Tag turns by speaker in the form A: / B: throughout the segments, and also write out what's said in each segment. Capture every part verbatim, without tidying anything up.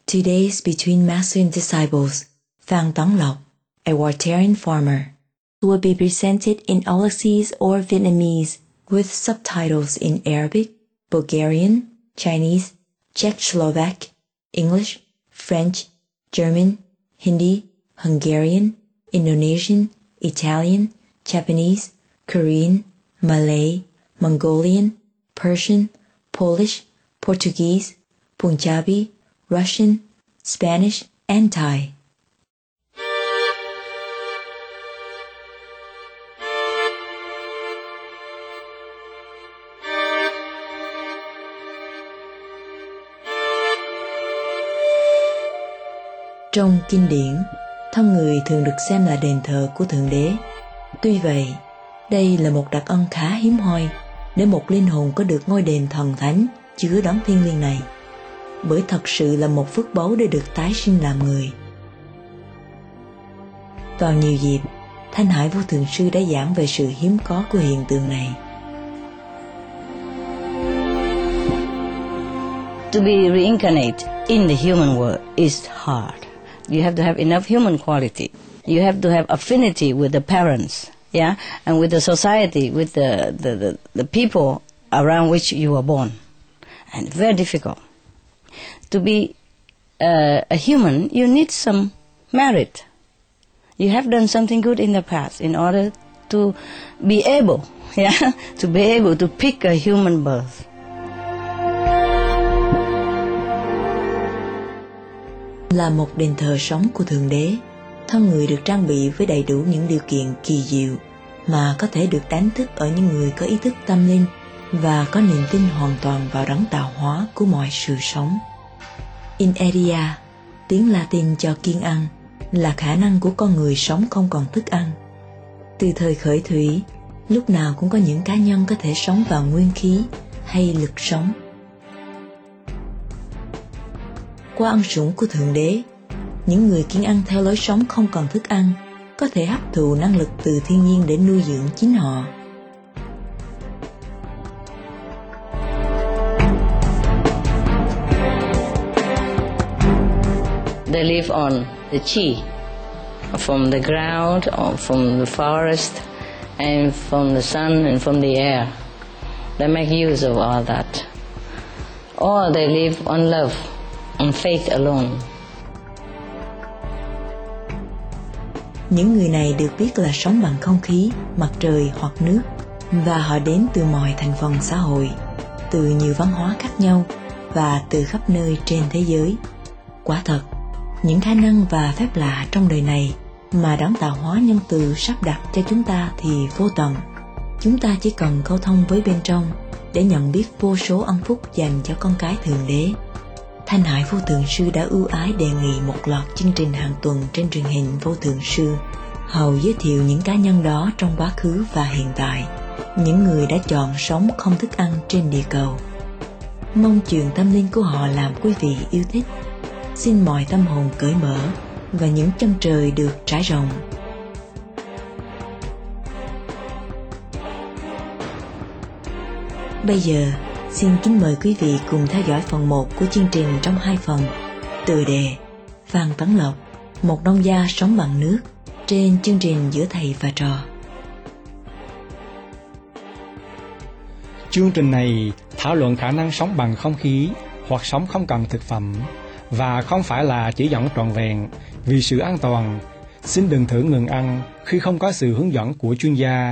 A: Today's Between Master and Disciples, Phan Tấn Lộc, a Wartarian farmer, will be presented in Auxese or Vietnamese with subtitles in Arabic, Bulgarian, Chinese, Czech-Slovak, English, French, German, Hindi, Hungarian, Indonesian, Italian, Japanese, Korean, Malay, Mongolian, Persian, Polish, Portuguese, Punjabi, Russian, Spanish, and Thai. Trong kinh điển, thân người thường được xem là đền thờ của Thượng Đế. Tuy vậy, đây là một đặc ân khá hiếm hoi để một linh hồn có được ngôi đền thần thánh chứa đón thiêng liêng này, bởi thật sự là một phước báu để được tái sinh làm người. Vào nhiều dịp, Thanh Hải Vô Thượng Sư đã giảng về sự hiếm có của hiện tượng này.
B: To be reincarnate in the human world is hard. You have to have enough human quality. You have to have affinity with the parents, yeah, and with the society, with the, the, the, the people around which you were born. And very difficult. To be uh, a human, you need some merit. You have done something good in the past in order to be able, yeah, to be able to pick a human birth.
A: Là một đền thờ sống của Thượng Đế, thân người được trang bị với đầy đủ những điều kiện kỳ diệu mà có thể được đánh thức ở những người có ý thức tâm linh và có niềm tin hoàn toàn vào đấng tạo hóa của mọi sự sống. Inertia, tiếng Latin cho kiêng ăn, là khả năng của con người sống không còn thức ăn. Từ thời khởi thủy, lúc nào cũng có những cá nhân có thể sống vào nguyên khí hay lực sống. Qua ân sủng của Thượng Đế, những người kiêng ăn theo lối sống không còn thức ăn có thể hấp thụ năng lực từ thiên nhiên để nuôi dưỡng chính họ.
B: They live on the chi, from the ground, or from the forest, and from the sun, and from the air. They make use of all that. Or they live on love, on faith alone.
A: Những người này được biết là sống bằng không khí, mặt trời hoặc nước, và họ đến từ mọi thành phần xã hội, từ nhiều văn hóa khác nhau và từ khắp nơi trên thế giới. Quả thật, những khả năng và phép lạ trong đời này mà đấng tạo hóa nhân từ sắp đặt cho chúng ta thì vô tận. Chúng ta chỉ cần câu thông với bên trong để nhận biết vô số ân phúc dành cho con cái Thượng Đế. Thanh Hải Vô Thượng Sư đã ưu ái đề nghị một loạt chương trình hàng tuần trên truyền hình Vô Thượng Sư, hầu giới thiệu những cá nhân đó trong quá khứ và hiện tại, những người đã chọn sống không thức ăn trên địa cầu. Mong truyền tâm linh của họ làm quý vị yêu thích. Xin mọi tâm hồn cởi mở và những chân trời được trải rộng. Bây giờ, xin kính mời quý vị cùng theo dõi phần một của chương trình trong hai phần. Tựa đề Phan Tấn Lộc, một nông gia sống bằng nước, trên chương trình Giữa Thầy và Trò.
C: Chương trình này thảo luận khả năng sống bằng không khí hoặc sống không cần thực phẩm, và không phải là chỉ dẫn trọn vẹn. Vì sự an toàn, xin đừng thử ngừng ăn khi không có sự hướng dẫn của chuyên gia.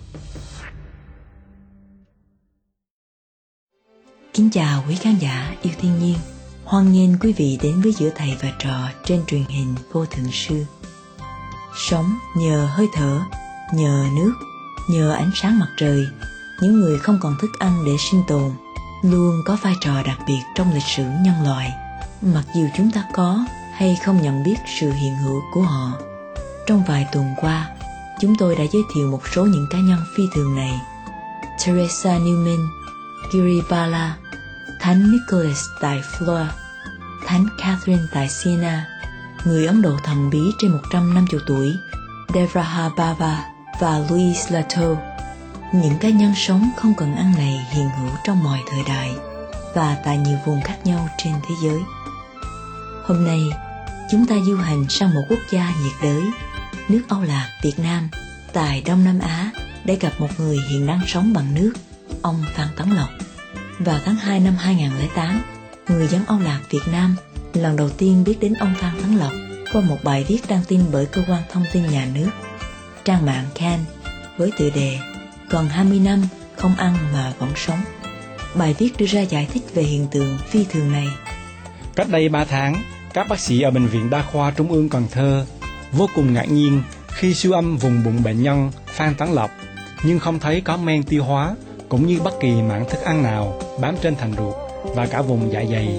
A: Kính chào quý khán giả yêu thiên nhiên, hoan nghênh quý vị đến với Giữa Thầy và Trò trên truyền hình Vô Thượng Sư. Sống nhờ hơi thở, nhờ nước, nhờ ánh sáng mặt trời, những người không còn thức ăn để sinh tồn luôn có vai trò đặc biệt trong lịch sử nhân loại, mặc dù chúng ta có hay không nhận biết sự hiện hữu của họ. Trong vài tuần qua, chúng tôi đã giới thiệu một số những cá nhân phi thường này: Teresa Newman, Giri Bala, Thánh Nicholas tại Fleur, Thánh Catherine tại Siena, người Ấn Độ thần bí trên một trăm năm mươi tuổi Devraha Baba và Louise Lato. Những cá nhân sống không cần ăn này hiện hữu trong mọi thời đại và tại nhiều vùng khác nhau trên thế giới. Hôm nay, chúng ta du hành sang một quốc gia nhiệt đới, nước Âu Lạc, Việt Nam, tại Đông Nam Á, để gặp một người hiện đang sống bằng nước, ông Phan Tấn Lộc. Vào tháng hai năm hai nghìn không trăm lẻ tám, người dân Âu Lạc, Việt Nam lần đầu tiên biết đến ông Phan Tấn Lộc qua một bài viết đăng tin bởi cơ quan thông tin nhà nước, trang mạng Can, với tựa đề "Còn hai mươi năm không ăn mà vẫn sống". Bài viết đưa ra giải thích về hiện tượng phi thường này.
C: Cách đây ba tháng, các bác sĩ ở Bệnh viện Đa khoa Trung ương Cần Thơ vô cùng ngạc nhiên khi siêu âm vùng bụng bệnh nhân Phan Tấn Lộc, nhưng không thấy có men tiêu hóa cũng như bất kỳ mảng thức ăn nào bám trên thành ruột và cả vùng dạ dày.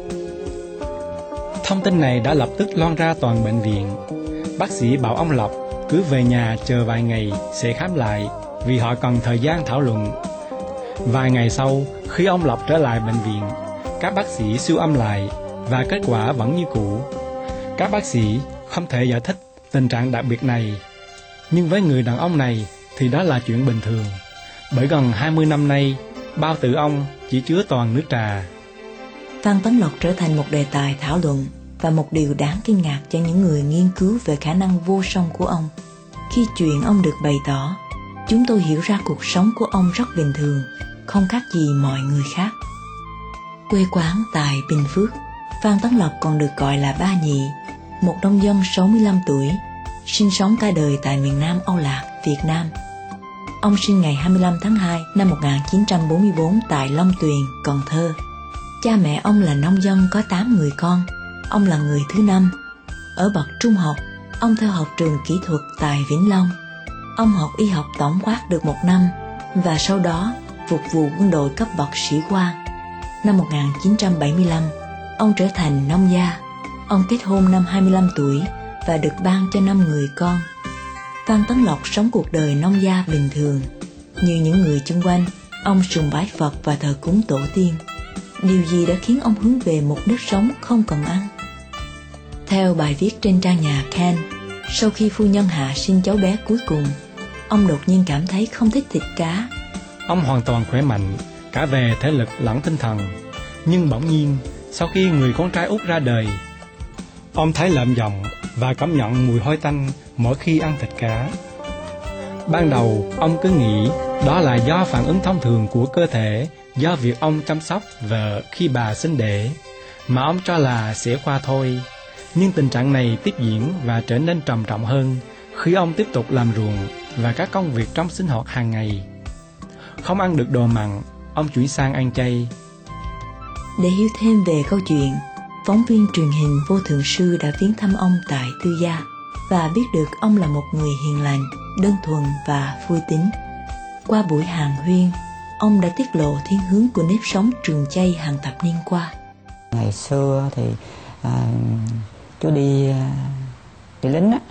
C: Thông tin này đã lập tức loan ra toàn bệnh viện. Bác sĩ bảo ông Lộc cứ về nhà chờ vài ngày sẽ khám lại vì họ cần thời gian thảo luận. Vài ngày sau, khi ông Lộc trở lại bệnh viện, các bác sĩ siêu âm lại và kết quả vẫn như cũ. Các bác sĩ không thể giải thích tình trạng đặc biệt này, nhưng với người đàn ông này thì đó là chuyện bình thường, bởi gần hai mươi năm nay, bao tử ông chỉ chứa toàn nước trà.
A: Phan Tấn Lộc trở thành một đề tài thảo luận và một điều đáng kinh ngạc cho những người nghiên cứu về khả năng vô song của ông. Khi chuyện ông được bày tỏ, chúng tôi hiểu ra cuộc sống của ông rất bình thường, không khác gì mọi người khác. Quê quán tại Bình Phước, Phan Tấn Lộc còn được gọi là Ba Nhị, một nông dân sáu mươi lăm tuổi, sinh sống cả đời tại miền Nam Âu Lạc, Việt Nam. Ông sinh ngày hai mươi lăm tháng hai năm một nghìn chín trăm bốn mươi tư tại Long Tuyền, Cần Thơ. Cha mẹ ông là nông dân có tám người con, ông là người thứ năm. Ở bậc trung học, ông theo học trường kỹ thuật tại Vĩnh Long. Ông học y học tổng quát được một năm và sau đó phục vụ quân đội cấp bậc sĩ quan. Năm một nghìn chín trăm bảy mươi lăm, ông trở thành nông gia. Ông kết hôn năm hai mươi lăm tuổi và được ban cho năm người con. Phan Tấn Lộc sống cuộc đời nông gia bình thường. Như những người chung quanh, ông sùng bái Phật và thờ cúng tổ tiên. Điều gì đã khiến ông hướng về một nếp sống không cần ăn? Theo bài viết trên trang nhà Can, sau khi phu nhân hạ sinh cháu bé cuối cùng, ông đột nhiên cảm thấy không thích thịt cá.
C: Ông hoàn toàn khỏe mạnh, cả về thể lực lẫn tinh thần. Nhưng bỗng nhiên, sau khi người con trai út ra đời, ông thấy lợm giọng và cảm nhận mùi hôi tanh mỗi khi ăn thịt cá. Ban đầu, ông cứ nghĩ đó là do phản ứng thông thường của cơ thể do việc ông chăm sóc vợ khi bà sinh đẻ, mà ông cho là sẽ qua thôi. Nhưng tình trạng này tiếp diễn và trở nên trầm trọng hơn khi ông tiếp tục làm ruộng và các công việc trong sinh hoạt hàng ngày. Không ăn được đồ mặn, ông chuyển sang ăn chay.
A: Để hiểu thêm về câu chuyện, phóng viên truyền hình Vô Thượng Sư đã viếng thăm ông tại tư gia và biết được ông là một người hiền lành, đơn thuần và vui tính. Qua buổi hàn huyên, ông đã tiết lộ thiên hướng của nếp sống trường chay hàng thập niên qua.
D: Ngày xưa thì à, chú đi đi lính á,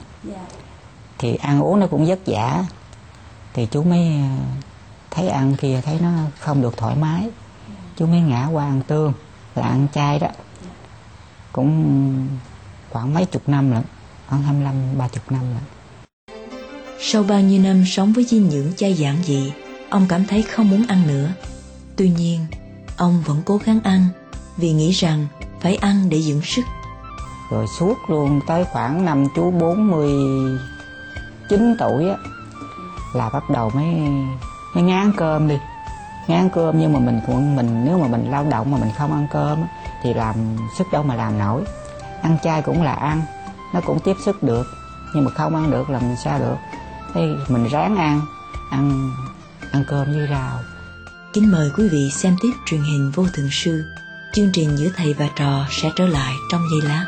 D: thì ăn uống nó cũng vất vả, thì chú mới thấy ăn kia thấy nó không được thoải mái, chú mới ngã qua ăn tương, là ăn chay đó, cũng khoảng mấy chục năm lận, khoảng hai mươi lăm ba chục năm lận.
A: Sau bao nhiêu năm sống với dinh dưỡng chay giản dị, ông cảm thấy không muốn ăn nữa. Tuy nhiên, ông vẫn cố gắng ăn vì nghĩ rằng phải ăn để dưỡng sức.
D: Rồi suốt luôn tới khoảng năm chú bốn mươi chín tuổi á, là bắt đầu mới mới ngán cơm đi, ngán cơm. Nhưng mà mình cũng mình nếu mà mình lao động mà mình không ăn cơm á, thì làm sức đâu mà làm nổi. Ăn chay cũng là ăn, nó cũng tiếp sức được, nhưng mà không ăn được làm sao được. Thế mình ráng ăn, ăn ăn cơm với rau.
A: Kính mời quý vị xem tiếp truyền hình Vô Thượng Sư. Chương trình Giữa Thầy và Trò sẽ trở lại trong giây lát.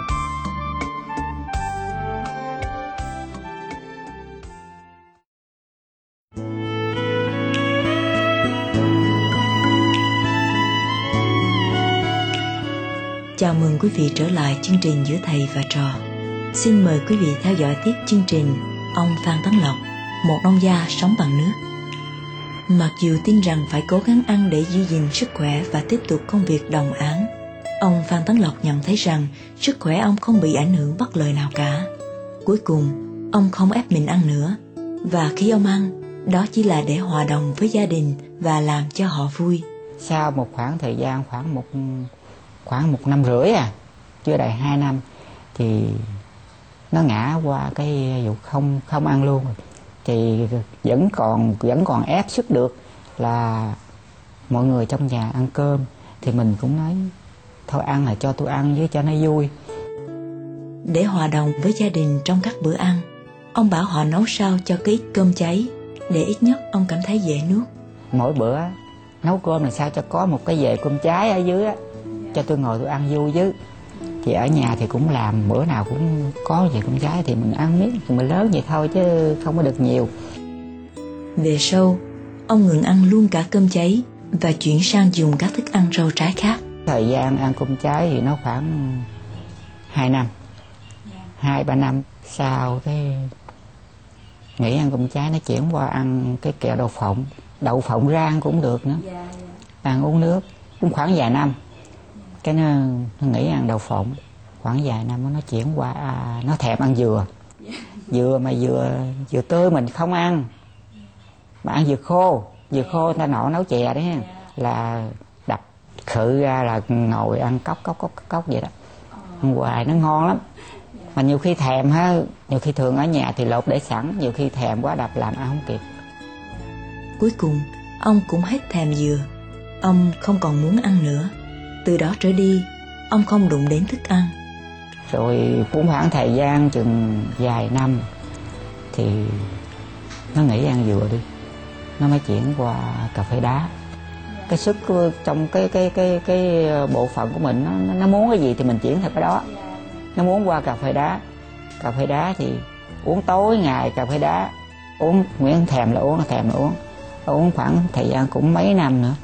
A: Chào mừng quý vị trở lại chương trình Giữa Thầy và Trò. Xin mời quý vị theo dõi tiếp chương trình ông Phan Tấn Lộc, một nông gia sống bằng nước. Mặc dù tin rằng phải cố gắng ăn để giữ gìn sức khỏe và tiếp tục công việc đồng áng, ông Phan Tấn Lộc nhận thấy rằng sức khỏe ông không bị ảnh hưởng bất lợi nào cả. Cuối cùng, ông không ép mình ăn nữa, và khi ông ăn, đó chỉ là để hòa đồng với gia đình và làm cho họ vui.
D: Sau một khoảng thời gian khoảng một khoảng một năm rưỡi à, chưa đầy hai năm thì nó ngã qua cái vụ không không ăn luôn. Thì vẫn còn vẫn còn ép sức được là mọi người trong nhà ăn cơm thì mình cũng nói thôi ăn là cho tôi ăn với cho nó vui.
A: Để hòa đồng với gia đình trong các bữa ăn, ông bảo họ nấu sao cho cái ít cơm cháy, để ít nhất ông cảm thấy dễ nuốt.
D: Mỗi bữa nấu cơm là sao cho có một cái dề cơm cháy ở dưới á, cho tôi ngồi tôi ăn vui chứ. Thì ở nhà thì cũng làm bữa nào cũng có dề cơm cháy thì mình ăn miếng thì mình lớn vậy thôi chứ không có được nhiều.
A: Về sau, ông ngừng ăn luôn cả cơm cháy và chuyển sang dùng các thức ăn rau trái khác.
D: Thời gian ăn cơm cháy thì nó khoảng hai năm, hai ba năm sau cái nghỉ ăn cơm cháy, nó chuyển qua ăn cái kẹo đậu phộng, đậu phộng rang cũng được nữa, ăn uống nước cũng khoảng vài năm. Cái nó, nó nghỉ ăn đậu phộng khoảng vài năm, nó chuyển qua à, nó thèm ăn dừa, dừa mà dừa dừa tươi mình không ăn, mà ăn dừa khô, dừa khô người ta nọ nấu chè đấy là đập khự ra là ngồi ăn cốc cốc cốc cốc vậy đó, ăn hoài nó ngon lắm. Mà nhiều khi thèm ha, nhiều khi thường ở nhà thì lột để sẵn, nhiều khi thèm quá đập làm ăn không kịp.
A: Cuối cùng, ông cũng hết thèm dừa, ông không còn muốn ăn nữa. Từ đó trở đi, ông không đụng đến thức ăn.
D: Rồi cũng khoảng thời gian chừng vài năm thì nó nghỉ ăn dừa đi, nó mới chuyển qua cà phê đá. Cái sức trong cái cái cái cái bộ phận của mình, nó nó muốn cái gì thì mình chuyển theo cái đó. Nó muốn qua cà phê đá, cà phê đá thì uống tối ngày cà phê đá, uống Nguyễn thèm là uống, thèm là uống, uống khoảng thời gian cũng mấy năm nữa.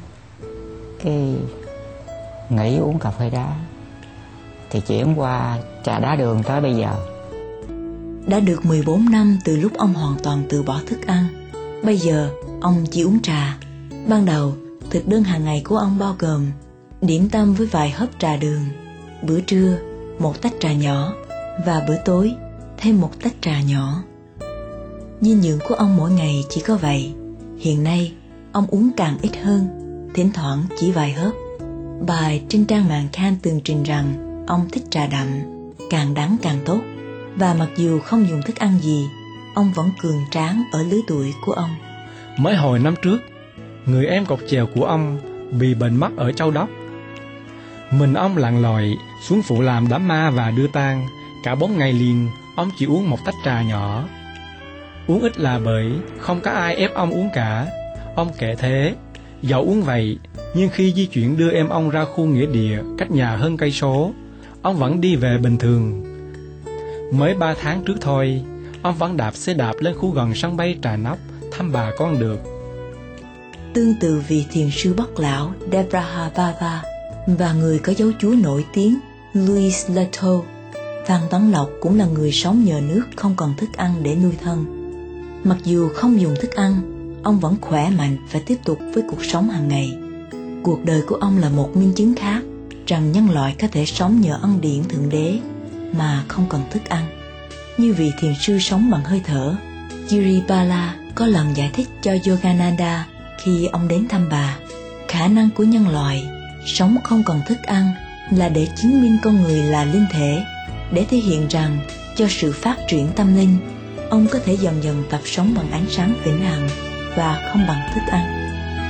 D: Cái nghỉ uống cà phê đá thì chuyển qua trà đá đường tới bây giờ.
A: Đã được mười bốn năm từ lúc ông hoàn toàn từ bỏ thức ăn. Bây giờ ông chỉ uống trà. Ban đầu thực đơn hàng ngày của ông bao gồm điểm tâm với vài hớp trà đường, bữa trưa một tách trà nhỏ và bữa tối thêm một tách trà nhỏ. Dinh dưỡng của ông mỗi ngày chỉ có vậy. Hiện nay ông uống càng ít hơn, thỉnh thoảng chỉ vài hớp. Bài trên trang mạng Can tường trình rằng ông thích trà đậm, càng đắng càng tốt. Và mặc dù không dùng thức ăn gì, ông vẫn cường tráng ở lứa tuổi của ông.
C: Mới hồi năm trước, người em cột chèo của ông bị bệnh mắt ở Châu Đốc. Mình ông lặn lội xuống phụ làm đám ma và đưa tang. Cả bốn ngày liền, ông chỉ uống một tách trà nhỏ. Uống ít là bởi không có ai ép ông uống cả. Ông kể thế, dẫu uống vậy, nhưng khi di chuyển đưa em ông ra khu nghĩa địa cách nhà hơn cây số, ông vẫn đi về bình thường. Mới ba tháng trước thôi, ông vẫn đạp xe đạp lên khu gần sân bay Trà Nóc thăm bà con được.
A: Tương tự vị thiền sư Bắc Lão Debraha Baba và người có dấu chúa nổi tiếng Louis Leto, Phan Tấn Lộc cũng là người sống nhờ nước, không còn thức ăn để nuôi thân. Mặc dù không dùng thức ăn, ông vẫn khỏe mạnh và tiếp tục với cuộc sống hàng ngày. Cuộc đời của ông là một minh chứng khác rằng nhân loại có thể sống nhờ ân điển Thượng Đế mà không cần thức ăn. Như vị thiền sư sống bằng hơi thở, Kiribala có lần giải thích cho Yogananda khi ông đến thăm bà, khả năng của nhân loại sống không cần thức ăn là để chứng minh con người là linh thể, để thể hiện rằng cho sự phát triển tâm linh, ông có thể dần dần tập sống bằng ánh sáng vĩnh hằng và không bằng thức ăn.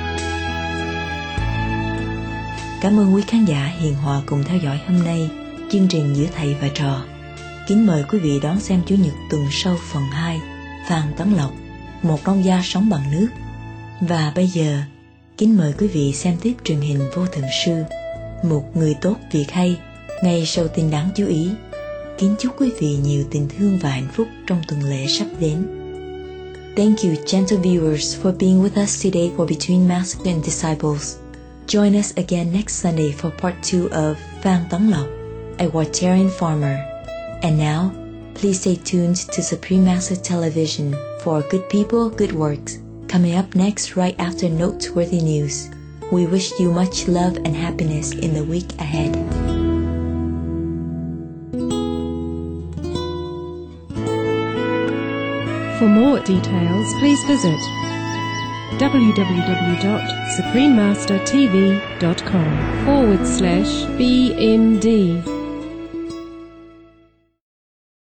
A: Cảm ơn quý khán giả hiền hòa cùng theo dõi hôm nay chương trình Giữa Thầy và Trò. Kính mời quý vị đón xem Chủ nhật tuần sau phần hai, Phan Tấn Lộc, một nông gia sống bằng nước. Và bây giờ, kính mời quý vị xem tiếp truyền hình Vô Thượng Sư, một người tốt việc hay, ngay sau tin đáng chú ý. Kính chúc quý vị nhiều tình thương và hạnh phúc trong tuần lễ sắp đến. Thank you, gentle viewers, for being with us today for Between Master and Disciples. Join us again next Sunday for part two of Phan Tấn Lộc, a Waitarian farmer. And now, please stay tuned to Supreme Master Television for Good People, Good Works, coming up next right after noteworthy news. We wish you much love and happiness in the week ahead.
E: For more details, please visit w w w dot supreme master t v dot com forward slash B M D.